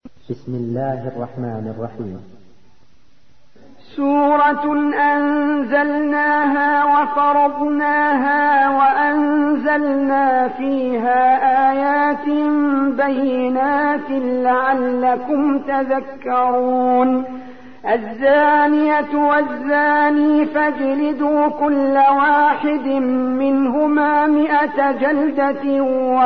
بسم الله الرحمن الرحيم. سورة أنزلناها وفرضناها وأنزلنا فيها آيات بينات لعلكم تذكرون. الزانية والزاني فاجلدوا كل واحد منهما 100 جلدة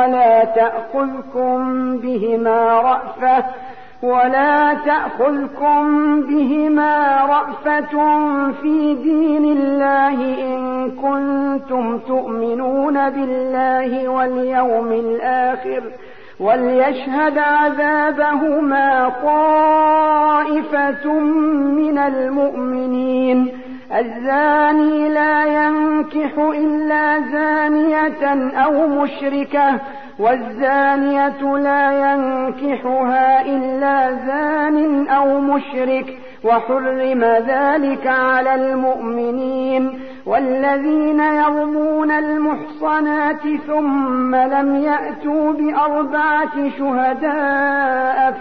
ولا تأخذكم بهما رأفة في دين الله إن كنتم تؤمنون بالله واليوم الآخر وليشهد عذابهما طائفة من المؤمنين. الزاني لا ينكح إلا زانية أو مشركة والزانية لا ينكحها إلا زان أو مشرك وحرم ذلك على المؤمنين. والذين يرمون المحصنات ثم لم يأتوا ب4 شهداء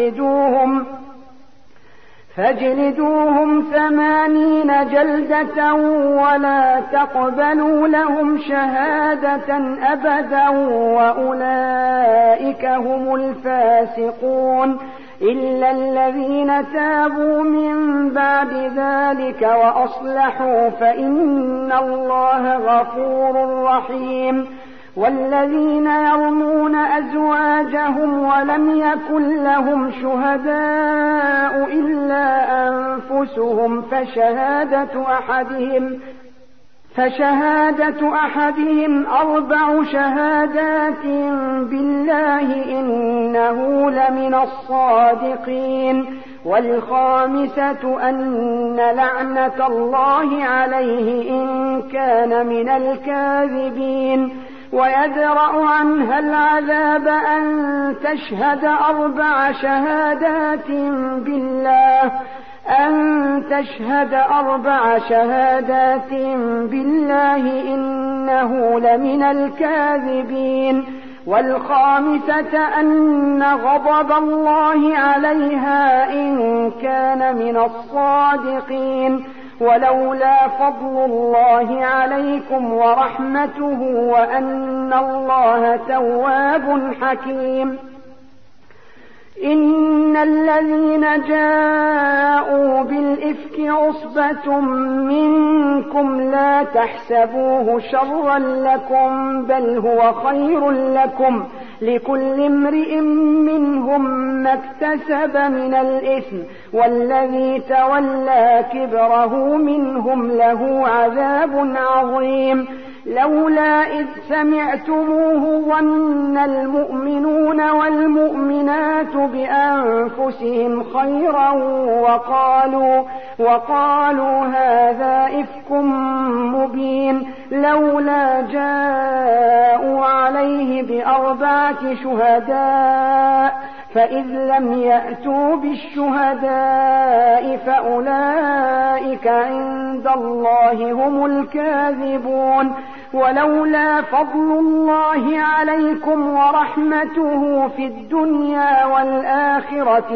فاجلدوهم 80 جلدة ولا تقبلوا لهم شهادة أبدا وأولئك هم الفاسقون إلا الذين تابوا من بعد ذلك وأصلحوا فإن الله غفور رحيم. والذين يرمون أزواجهم ولم يكن لهم شهداء إلا أنفسهم فشهادة أحدهم 4 شهادات بالله إنه لمن الصادقين. والخامسة أن لعنة الله عليه إن كان من الكاذبين. ويدرأ عنها العذاب أن تشهد 4 شهادات بالله إنه لمن الكاذبين. والخامسة أن غضب الله عليها إن كان من الصادقين. ولولا فضل الله عليكم ورحمته وأن الله تواب حكيم. إن الذين جاءوا بالإفك عصبة منكم لا تحسبوه شرا لكم بل هو خير لكم لكل امرئ منهم ما اكتسب من الإثم والذي تولى كبره منهم له عذاب عظيم. لولا إذ سمعتموه ظن المؤمنون والمؤمنات بأنفسهم خيرا وقالوا هذا إفك مبين. لولا جاءوا عليه ب4 شهداء فإذ لم يأتوا بالشهداء فأولئك عند الله هم الكاذبون. ولولا فضل الله عليكم ورحمته في الدنيا والآخرة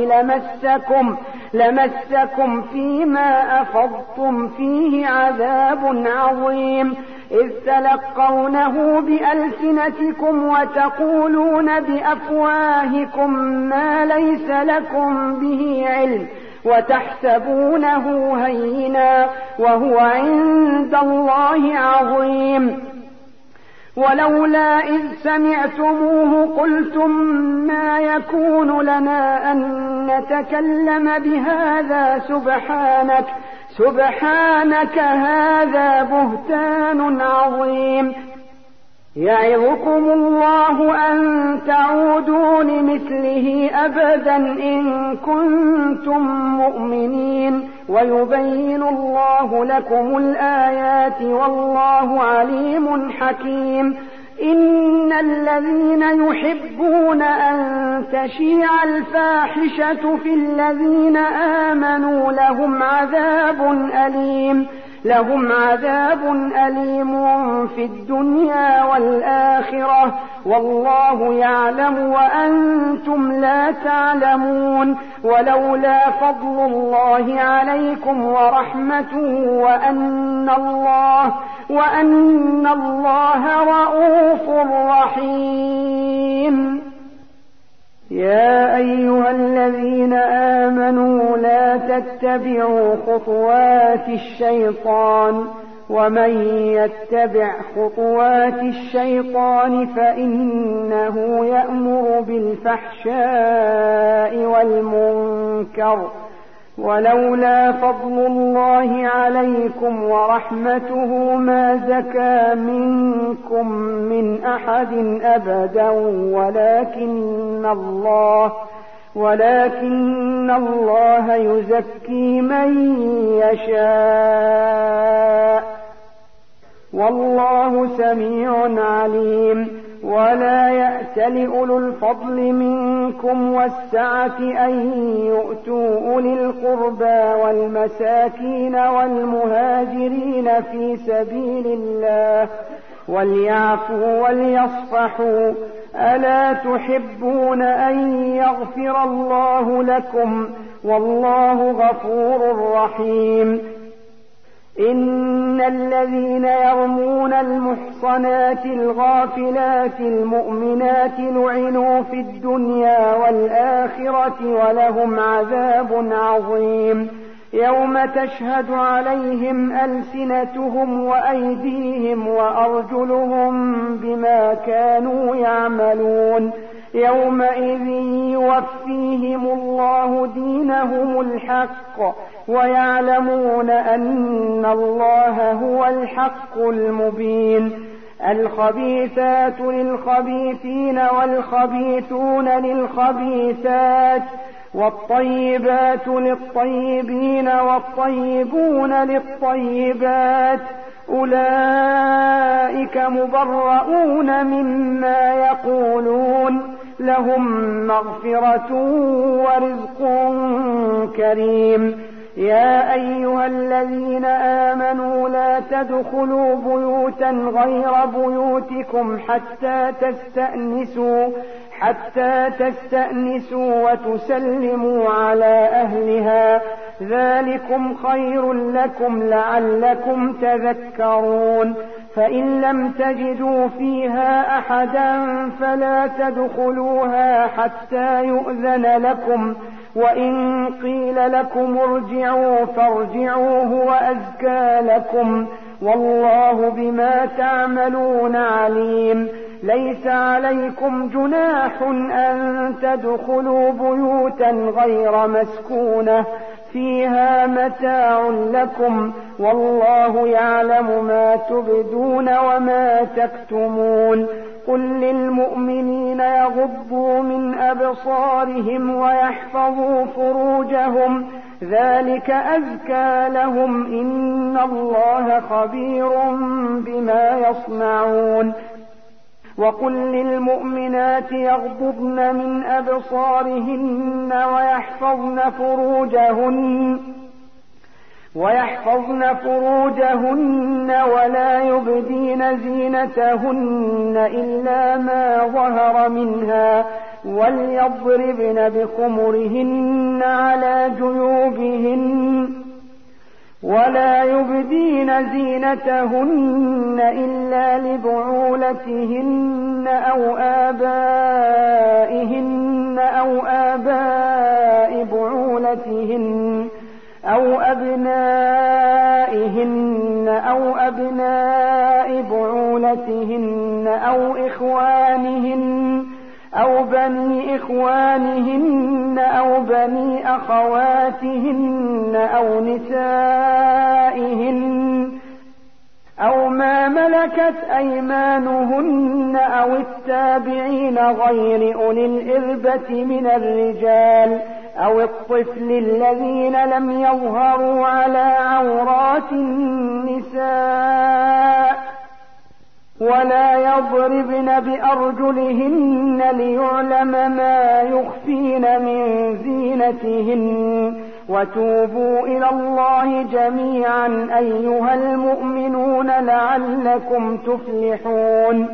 لمسكم فيما أفضتم فيه عذاب عظيم. إذ تلقونه بألسنتكم وتقولون بأفواهكم ما ليس لكم به علم وتحسبونه هينا وهو عند الله عظيم. ولولا إذ سمعتموه قلتم ما يكون لنا أن نتكلم بهذا سبحانك هذا بهتان عظيم. يعظكم الله أن تعودوا لمثله أبدا إن كنتم مؤمنين ويبين الله لكم الآيات والله عليم حكيم. إن الذين يحبون أن تشيع الفاحشة في الذين آمنوا لهم عذاب أليم. لهم عذاب أليم في الدنيا والآخرة والله يعلم وأنتم لا تعلمون. ولولا فضل الله عليكم ورحمته وأن الله رءوف رحيم. يا أيها الذين آمنوا لا تتبعوا خطوات الشيطان ومن يتبع خطوات الشيطان فإنه يأمر بالفحشاء والمنكر. ولولا فضل الله عليكم ورحمته ما زكى منكم من أحد أبدا ولكن الله يزكي من يشاء والله سميع عليم. ولا يأتل أولو الفضل منكم والسعة أن يؤتوا أولي القربى والمساكين والمهاجرين في سبيل الله وليعفوا وليصفحوا ألا تحبون أن يغفر الله لكم والله غفور رحيم. إن الذين يرمون المحصنات الغافلات المؤمنات لعنوا في الدنيا والآخرة ولهم عذاب عظيم يوم تشهد عليهم ألسنتهم وأيديهم وأرجلهم بما كانوا يعملون يومئذ يوفيهم الله دينهم الحق ويعلمون أن الله هو الحق المبين. الخبيثات للخبيثين والخبيثون للخبيثات والطيبات للطيبين والطيبون للطيبات أولئك مبرؤون مما يقولون لهم مغفرة ورزق كريم. يا أيها الذين آمنوا لا تدخلوا بيوتا غير بيوتكم حتى تستأنسوا وتسلموا على أهلها ذلكم خير لكم لعلكم تذكرون. فإن لم تجدوا فيها أحدا فلا تدخلوها حتى يؤذن لكم وإن قيل لكم ارجعوا فارجعوا هو أزكى لكم والله بما تعملون عليم. ليس عليكم جناح أن تدخلوا بيوتا غير مسكونة فيها متاع لكم والله يعلم ما تبدون وما تكتمون. قل للمؤمنين يغضوا من أبصارهم ويحفظوا فروجهم ذلك أزكى لهم إن الله خبير بما يصنعون. وقل للمؤمنات يغضضن من أبصارهن ويحفظن فروجهن ولا يبدين زينتهن إلا ما ظهر منها وليضربن بخمرهن على جيوبهن ولا يبدين زينتهن إلا لبعولتهن أو آبائهن أو آباء بعولتهن أو أبنائهن أو أبناء بعولتهن أو إخوانهن أو بني إخوانهن أو بني أخواتهن أو نسائهن أو ما ملكت أيمانهن أو التابعين غير أولي الإربة من الرجال أو الطفل الذين لم يظهروا على عورات النساء ولا يضربن بأرجلهن ليعلم ما يخفين من زينتهن وتوبوا إلى الله جميعا أيها المؤمنون لعلكم تفلحون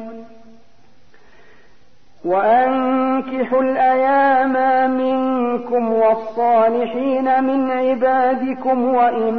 وأنكحوا الأيام منكم والصالحين من عبادكم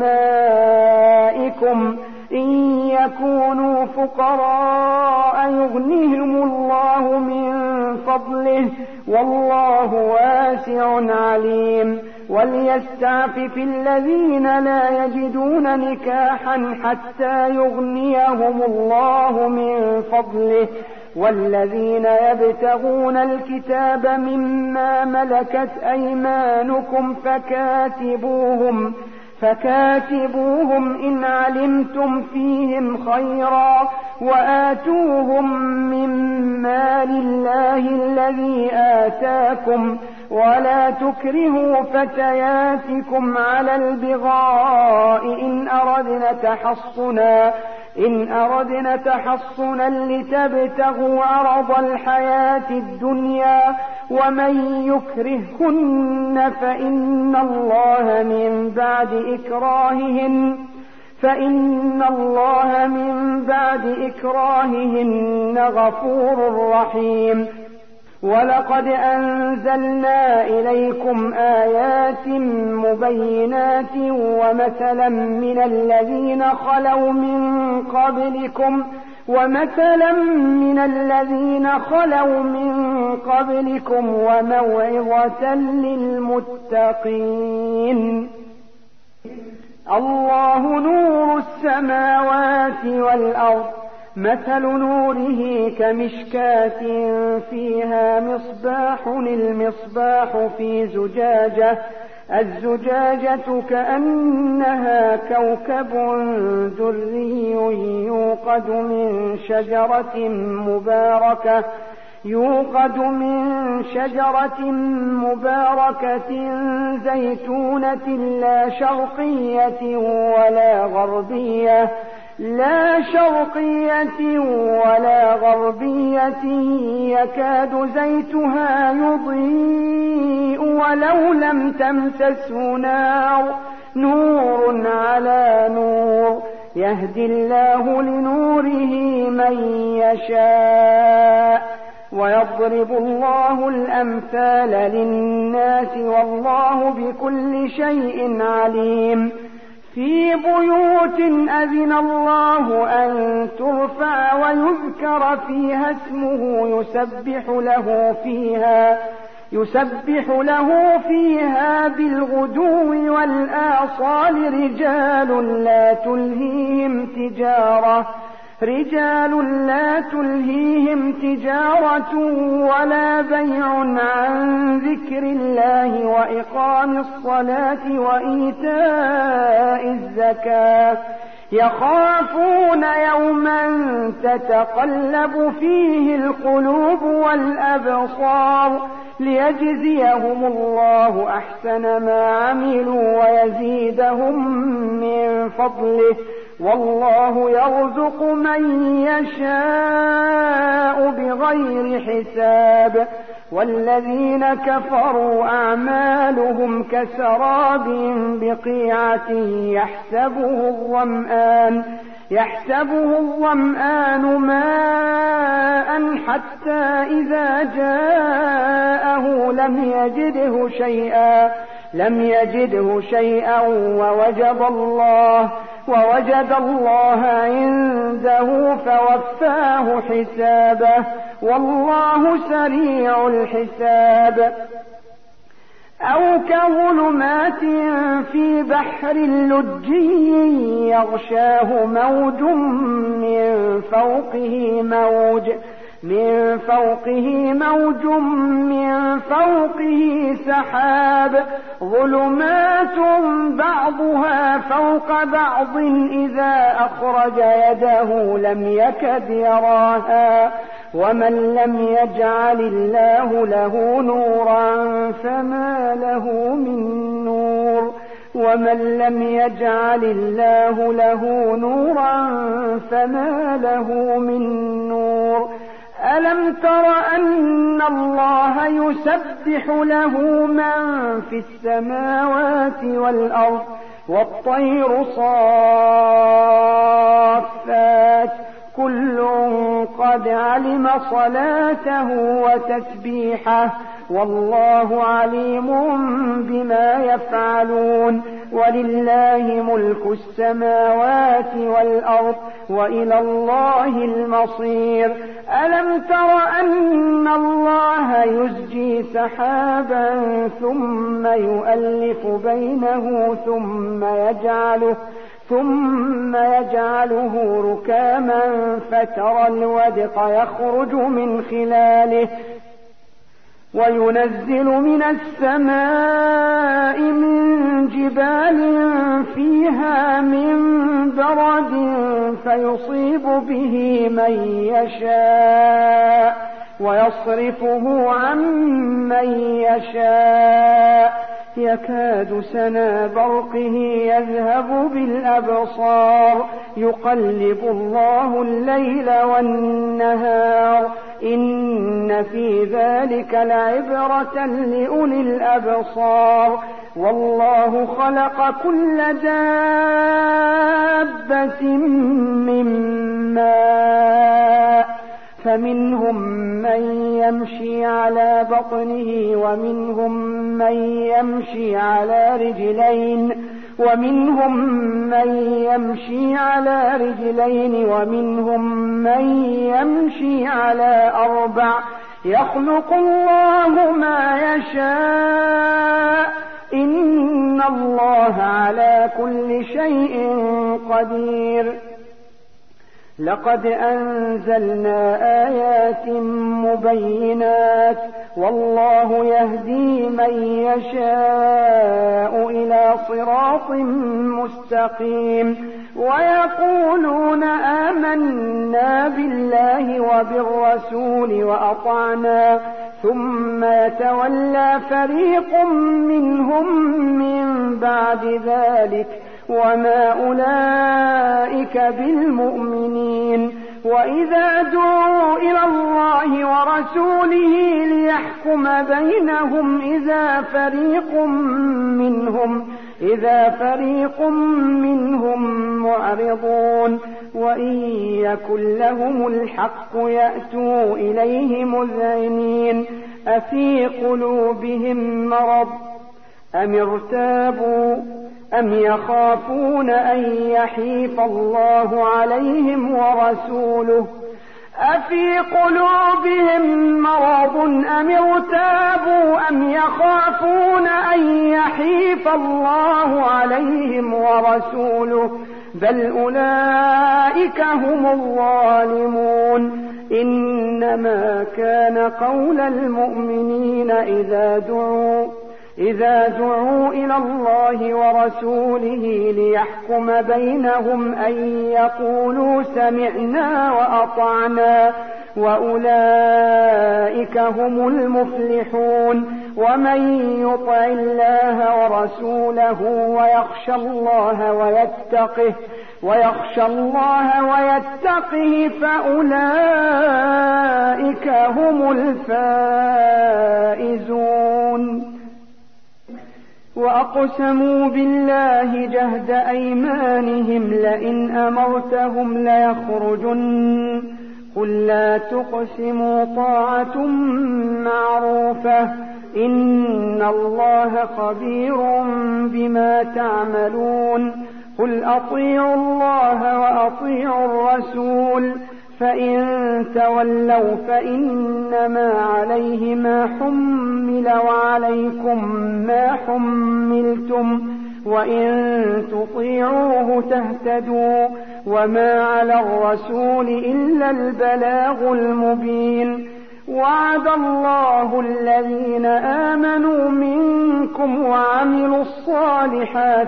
وإمائكم إن يكونوا فقراء يغنهم الله من فضله والله واسع عليم وليستعفف الذين لا يجدون نكاحا حتى يغنيهم الله من فضله والذين يبتغون الكتاب مما ملكت أيمانكم فكاتبوهم إن علمتم فيهم خيرا وآتوهم من مال الله الذي آتاكم ولا تكرهوا فتياتكم على البغاء إن أردنا تحصنا لتبتغوا عرض الحياة الدنيا ومن يكرههن فإن الله من بعد إكراههن غفور رحيم ولقد أنزلنا إليكم آيات مبينات ومثلا من الذين خلوا من قبلكم وموعظة للمتقين الله نور السماوات والأرض مثل نوره كمشكاة فيها مصباح المصباح في زجاجة الزجاجة كأنها كوكب دري يوقد من شجرة مباركة زيتونة لا شرقية ولا غربية يكاد زيتها يضيء ولو لم تمسسه نور على نور يهدي الله لنوره من يشاء ويضرب الله الأمثال للناس والله بكل شيء عليم في بيوت أذن الله أن ترفع ويذكر فيها اسمه يسبح له فيها بالغدو والآصال رجال لا تلهيهم تجارة ولا بيع عن ذكر الله وإقام الصلاة وإيتاء الزكاة يخافون يوما تتقلب فيه القلوب والأبصار ليجزيهم الله أحسن ما عملوا ويزيدهم من فضله والله يرزق من يشاء بغير حساب والذين كفروا أعمالهم كسراب بقيعة يحسبه الظمآن ماء حتى إذا جاءه لم يجده شيئا ووجد الله عنده فوفاه حسابه والله سريع الحساب أو كظلمات في بحر لجي يغشاه موج من فوقه سحاب ظلمات بعضها فوق بعض إذا أخرج يده لم يكد يراها ومن لم يجعل الله له نورا فما له من نور ألم تر أن الله يسبح له من في السماوات والأرض والطير صافات كل قد علم صلاته وتسبيحه والله عليم بما يفعلون ولله ملك السماوات والأرض وإلى الله المصير ألم تر أن الله يزجي سحابا ثم يؤلف بينه ثم يجعله ركاما فترى الودق يخرج من خلاله وينزل من السماء من جبال فيها من برد فيصيب به من يشاء ويصرفه عن من يشاء يكاد سنا برقه يذهب بالأبصار يقلب الله الليل والنهار إن في ذلك لعبرة لأولي الأبصار والله خلق كل دابة من ماء فمنهم من يمشي على بطنه ومنهم من يمشي على رجلين ومنهم من يمشي على أربع يخلق الله ما يشاء إن الله على كل شيء قدير لقد أنزلنا آيات مبينات والله يهدي من يشاء إلى صراط مستقيم ويقولون آمنا بالله وبالرسول وأطعنا ثم يتولى فريق منهم من بعد ذلك وما أولئك بالمؤمنين وإذا دعوا إلى الله ورسوله ليحكم بينهم إذا فريق منهم معرضون وإن يكن لهم الحق يأتوا إليه مذعنين أفي قلوبهم مرض أم ارتابوا أم يخافون أن يحيف الله عليهم ورسوله أفي قلوبهم مرض أم ارتابوا أم يخافون أن يحيف الله عليهم ورسوله بل أولئك هم الظالمون إنما كان قول المؤمنين إذا دعوا إلى الله ورسوله ليحكم بينهم أن يقولوا سمعنا وأطعنا وأولئك هم المفلحون ومن يطع الله ورسوله ويخشى الله ويتقه فأولئك هم الفائزون وأقسموا بالله جهد أيمانهم لئن أمرتهم ليخرجن قل لا تقسموا طاعة معروفة إن الله خبير بما تعملون قل أطيعوا الله وأطيعوا الرسول فإن تولوا فإنما عليه ما حمل وعليكم ما حملتم وإن تطيعوه تهتدوا وما على الرسول إلا البلاغ المبين وعد الله الذين آمنوا منكم وعملوا الصالحات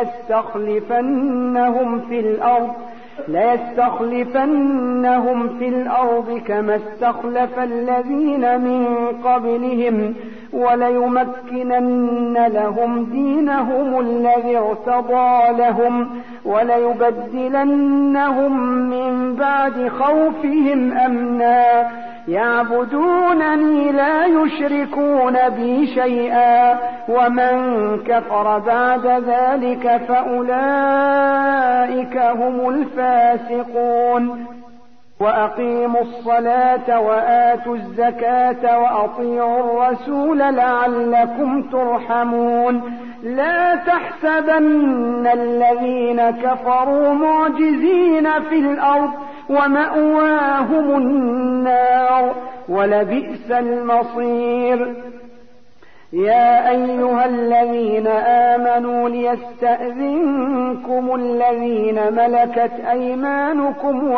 ليستخلفنهم في الأرض كما استخلف الذين من قبلهم وليمكنن لهم دينهم الذي ارتضى لهم وليبدلنهم من بعد خوفهم أمنا يعبدونني لا يشركون بي شيئا ومن كفر بعد ذلك فأولئك هم الفاسقون وأقيموا الصلاة وآتوا الزكاة وأطيعوا الرسول لعلكم ترحمون لا تحسبن الذين كفروا معجزين في الأرض ومأواهم النار ولبئس المصير يا أيها الذين آمنوا ليستأذنكم الذين ملكت أيمانكم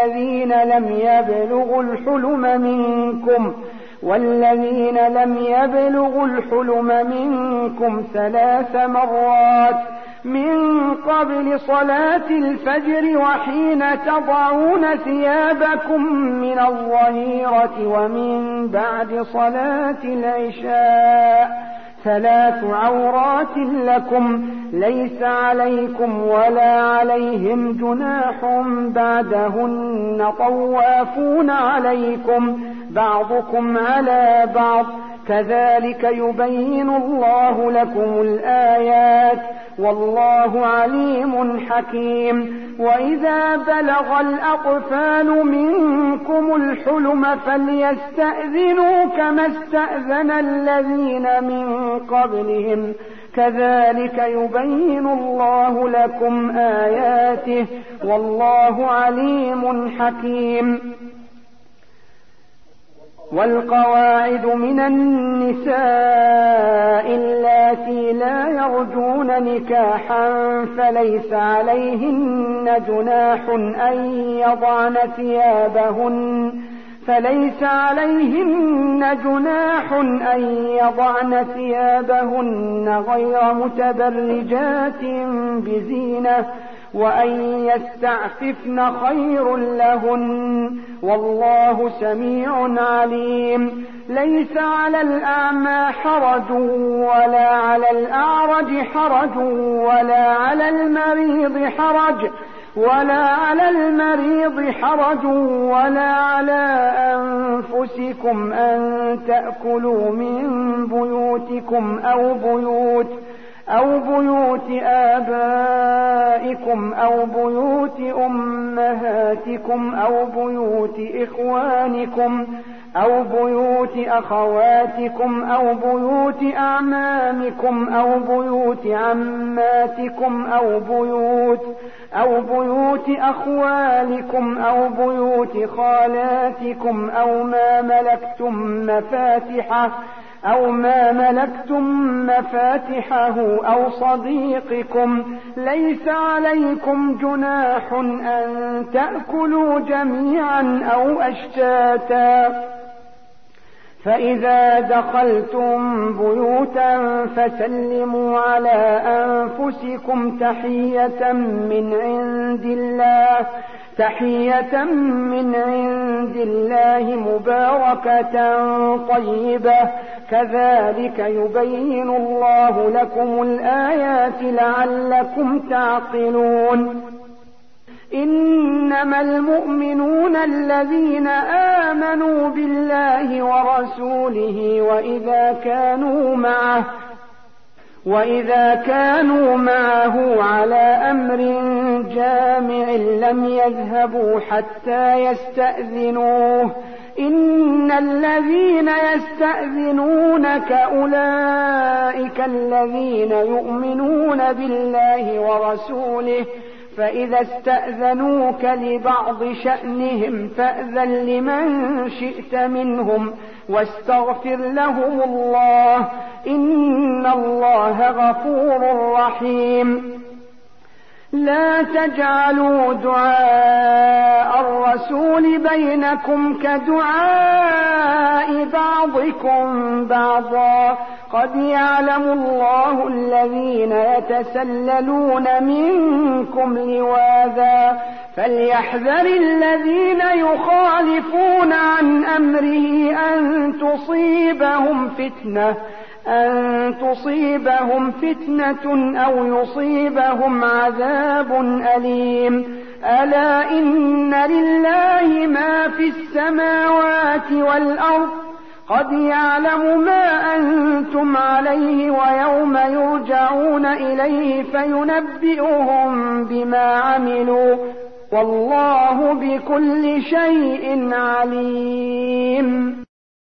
والذين لم يبلغوا الحلم منكم 3 مرات من قبل صلاة الفجر وحين تضعون ثيابكم من الظهيرة ومن بعد صلاة العشاء 3 عورات لكم ليس عليكم ولا عليهم جناح بعدهن طوافون عليكم بعضكم على بعض كذلك يبين الله لكم الآيات والله عليم حكيم وإذا بلغ الأطفال منكم الحلم فليستأذنوا كما استأذن الذين من قبلهم كذلك يبين الله لكم آياته والله عليم حكيم والقواعد من النساء اللاتي لا يرجون نكاحا فليس عليهن جناح أن يضعن ثيابهن غير متبرجات بزينة وأن يستعففن خير لهن والله سميع عليم ليس على الأعمى حرج ولا على الأعرج حرج ولا على المريض حرج ولا على أنفسكم أن تأكلوا من بيوتكم أو بيوت آبائكم أو بيوت أمهاتكم أو بيوت إخوانكم أو بيوت أخواتكم أو بيوت أعمامكم أو بيوت عماتكم أو بيوت أخوالكم أو بيوت خالاتكم أو ما ملكتم مفاتحه أو صديقكم ليس عليكم جناح أن تأكلوا جميعا أو أشتاتا فإذا دخلتم بيوتا فسلموا على أنفسكم تحية من عند الله مباركة طيبة كذلك يبين الله لكم الآيات لعلكم تعقلون إنما المؤمنون الذين آمنوا بالله ورسوله وإذا كانوا معه على أمر جامع لم يذهبوا حتى يستأذنوه إن الذين يستأذنونك أولئك الذين يؤمنون بالله ورسوله فإذا استأذنوك لبعض شأنهم فأذن لمن شئت منهم واستغفر لهم الله إن الله غفور رحيم لا تجعلوا دعاء الرسول بينكم كدعاء بعضكم بعضا قد يعلم الله الذين يتسللون منكم لواذا فليحذر الذين يخالفون عن أمره أن أن تصيبهم فتنة أو يصيبهم عذاب أليم ألا إن لله ما في السماوات والأرض قد يعلم ما أنتم عليه ويوم يرجعون إليه فينبئهم بما عملوا والله بكل شيء عليم